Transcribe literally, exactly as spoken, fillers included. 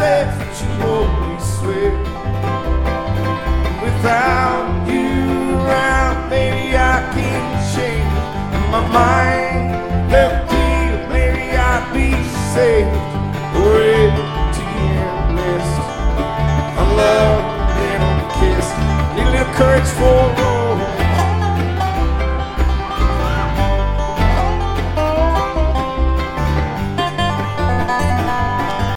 left, but you always swear. Without you around, maybe I can change my mind. Left here, maybe I'd be saved. Or empty and blessed, unloved and unkissed. Need a little courage for